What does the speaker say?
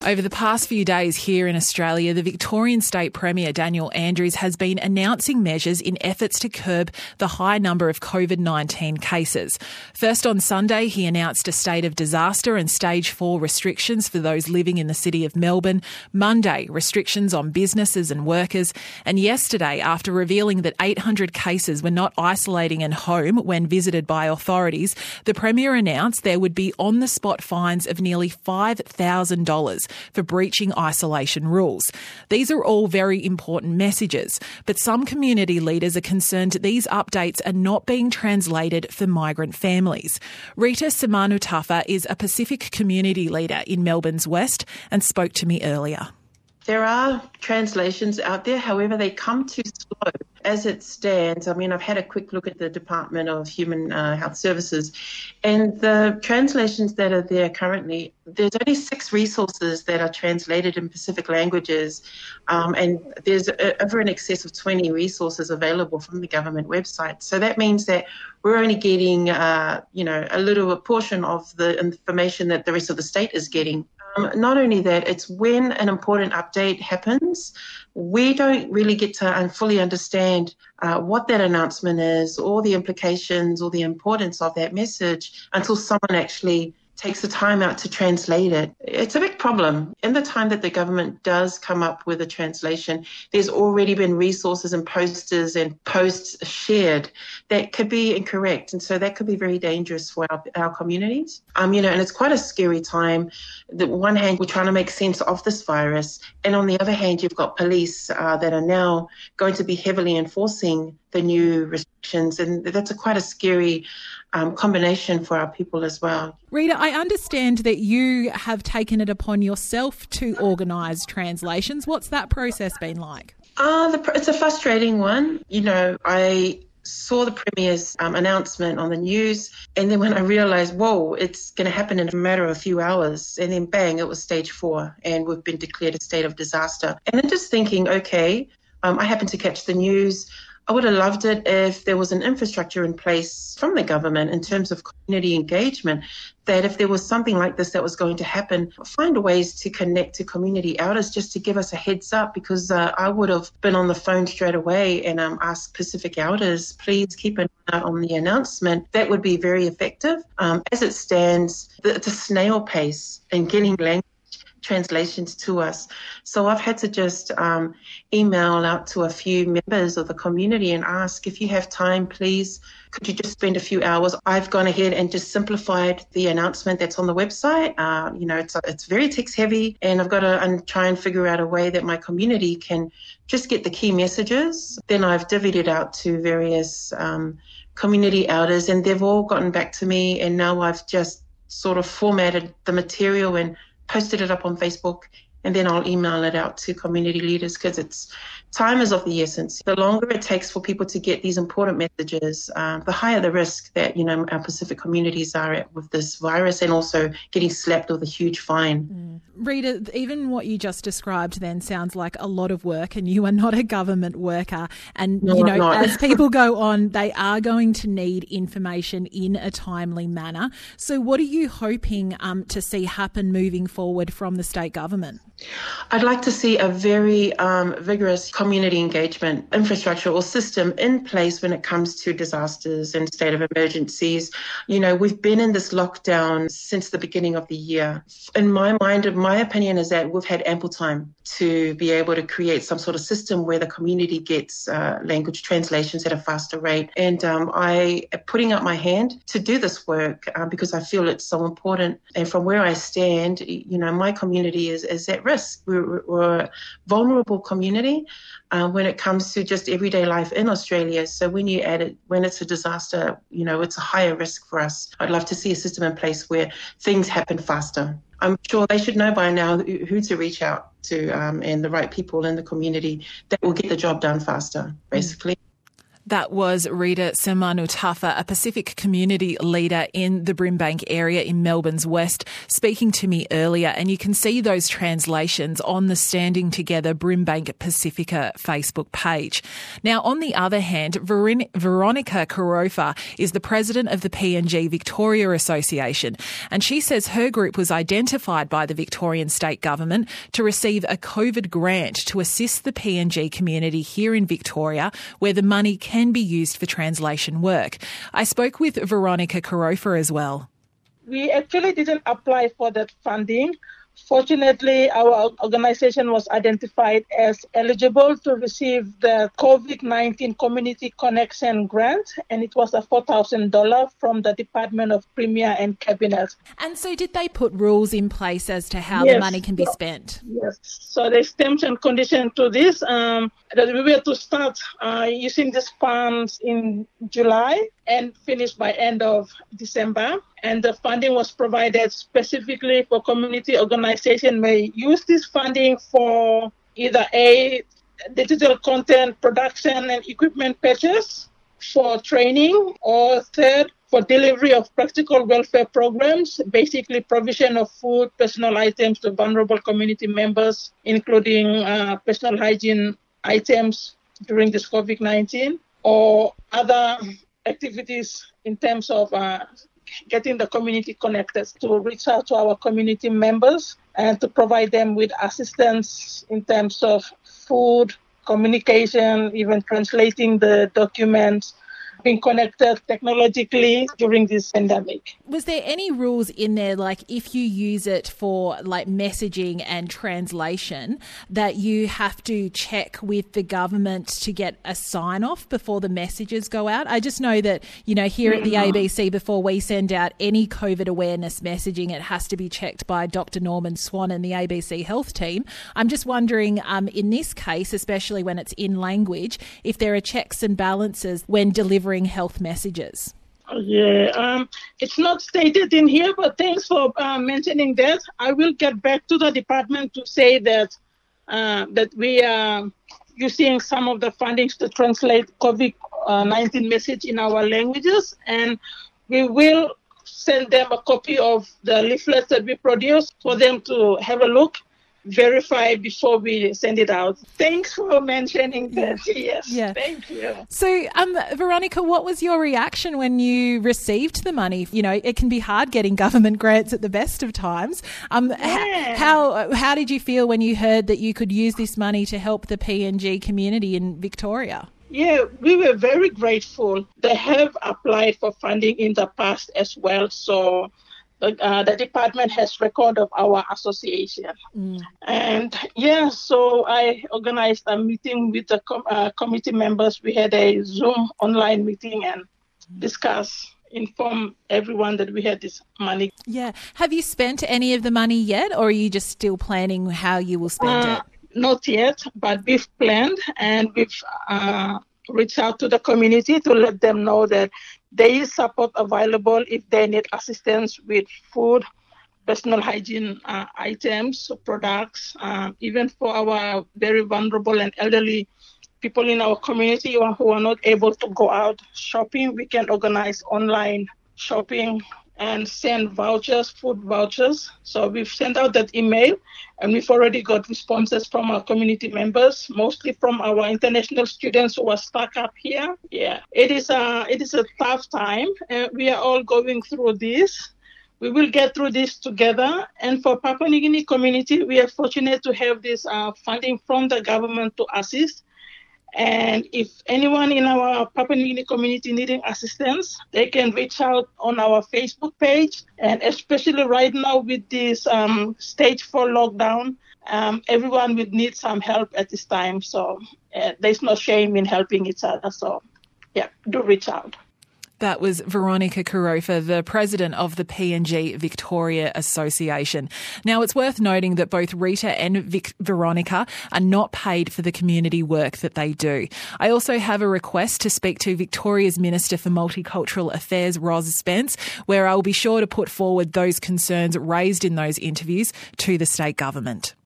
Over the past few days here in Australia, the Victorian State Premier Daniel Andrews has been announcing measures in efforts to curb the high number of COVID-19 cases. First on Sunday, he announced a state of disaster and stage 4 restrictions for those living in the city of Melbourne. Monday, restrictions on businesses and workers. And yesterday, after revealing that 800 cases were not isolating and home when visited by authorities, the Premier announced there would be on-the-spot fines of nearly $5,000 for breaching isolation rules. These are all very important messages, but some community leaders are concerned these updates are not being translated for migrant families. Rita Simanutafa is a Pacific community leader in Melbourne's West and spoke to me earlier. There are translations out there, however, they come too slow. As it stands, I've had a quick look at the Department of Human Health Services, and the translations that are there currently, there's only 6 resources that are translated in Pacific languages, and there's over in excess of 20 resources available from the government website. So that means that we're only getting, a little portion of the information that the rest of the state is getting. Not only that, it's when an important update happens, we don't really get to fully understand what that announcement is or the implications or the importance of that message until someone actually takes the time out to translate it. It's a big problem. In the time that the government does come up with a translation, there's already been resources and posters and posts shared that could be incorrect. And so that could be very dangerous for our communities. And it's quite a scary time. On one hand, we're trying to make sense of this virus. And on the other hand, you've got police that are now going to be heavily enforcing the new restrictions. And that's quite a scary combination for our people as well. Rita, I understand that you have taken it upon yourself to organise translations. What's that process been like? It's a frustrating one. I saw the Premier's announcement on the news, and then when I realised, whoa, it's going to happen in a matter of a few hours, and then bang, it was stage 4, and we've been declared a state of disaster. And then just thinking, okay, I happened to catch the news. I would have loved it if there was an infrastructure in place from the government in terms of community engagement, that if there was something like this that was going to happen, find ways to connect to community elders just to give us a heads up, because I would have been on the phone straight away and asked Pacific elders, please keep an eye on the announcement. That would be very effective. As it stands, it's a snail pace in getting language translations to us. So I've had to just email out to a few members of the community and ask, if you have time, please, could you just spend a few hours? I've gone ahead and just simplified the announcement that's on the website. It's very text heavy, and I've got to try and figure out a way that my community can just get the key messages. Then I've divvied it out to various community elders, and they've all gotten back to me, and now I've just sort of formatted the material and posted it up on Facebook, and then I'll email it out to community leaders, because time is of the essence. The longer it takes for people to get these important messages, the higher the risk that, our Pacific communities are at with this virus, and also getting slapped with a huge fine. Rita, even what you just described then sounds like a lot of work, and you are not a government worker. And, as people go on, they are going to need information in a timely manner. So what are you hoping to see happen moving forward from the state government? I'd like to see a very vigorous community engagement infrastructure or system in place when it comes to disasters and state of emergencies. We've been in this lockdown since the beginning of the year. In my mind, my opinion is that we've had ample time to be able to create some sort of system where the community gets language translations at a faster rate. And I am putting up my hand to do this work because I feel it's so important. And from where I stand, my community is at risk. We're a vulnerable community when it comes to just everyday life in Australia. So when you add it, when it's a disaster, it's a higher risk for us. I'd love to see a system in place where things happen faster. I'm sure they should know by now who to reach out to and the right people in the community that will get the job done faster, basically. That was Rita Semanutafa, a Pacific community leader in the Brimbank area in Melbourne's West, speaking to me earlier. And you can see those translations on the Standing Together Brimbank Pacifica Facebook page. Now, on the other hand, Veronica Karofa is the president of the PNG Victoria Association, and she says her group was identified by the Victorian state government to receive a COVID grant to assist the PNG community here in Victoria, where the money can be used for translation work. I spoke with Veronica Karofa as well. We actually didn't apply for that funding. Fortunately, our organization was identified as eligible to receive the COVID-19 Community Connection Grant, and it was a $4,000 from the Department of Premier and Cabinet. And so did they put rules in place as to how the money can be spent? Yes. So there's terms and conditions to this. That we were to start using these funds in July and finish by end of December. And the funding was provided specifically for community organization may use this funding for either A, digital content production and equipment purchase, for training, or third, for delivery of practical welfare programs, basically provision of food, personal items to vulnerable community members, including personal hygiene items during this COVID-19, or other activities in terms of getting the community connected, to reach out to our community members and to provide them with assistance in terms of food, communication, even translating the documents, being connected technologically during this pandemic. Was there any rules in there, like if you use it for like messaging and translation, that you have to check with the government to get a sign off before the messages go out? I just know that, you know, here at the ABC, before we send out any COVID awareness messaging, it has to be checked by Dr. Norman Swan and the ABC Health team. I'm just wondering, in this case, especially when it's in language, if there are checks and balances when delivering health messages. Yeah, it's not stated in here, but thanks for mentioning that. I will get back to the department to say that that we are using some of the fundings to translate COVID-19 message in our languages, and we will send them a copy of the leaflets that we produce for them to have a look, verify before we send it out. Thanks for mentioning that. Yes, thank you. So, Veronica, what was your reaction when you received the money? You know, it can be hard getting government grants at the best of times. How did you feel when you heard that you could use this money to help the PNG community in Victoria? Yeah, we were very grateful. They have applied for funding in the past as well, so the department has record of our association. And so I organized a meeting with the committee members. We had a Zoom online meeting and inform everyone that we had this money. Yeah. Have you spent any of the money yet, or are you just still planning how you will spend it? Not yet, but we've planned, and we've reached out to the community to let them know that there is support available if they need assistance with food, personal hygiene items, products, even for our very vulnerable and elderly people in our community who are not able to go out shopping. We can organize online shopping and send vouchers, food vouchers. So we've sent out that email, and we've already got responses from our community members, mostly from our international students who are stuck up here. Yeah, it is a tough time. We are all going through this. We will get through this together. And for Papua New Guinea community, we are fortunate to have this funding from the government to assist. And if anyone in our Papua New Guinea community needing assistance, they can reach out on our Facebook page. And especially right now with this stage 4 lockdown, everyone will need some help at this time. So there's no shame in helping each other. So do reach out. That was Veronica Karofa, the president of the PNG Victoria Association. Now, it's worth noting that both Rita and Veronica are not paid for the community work that they do. I also have a request to speak to Victoria's Minister for Multicultural Affairs, Ros Spence, where I'll be sure to put forward those concerns raised in those interviews to the state government.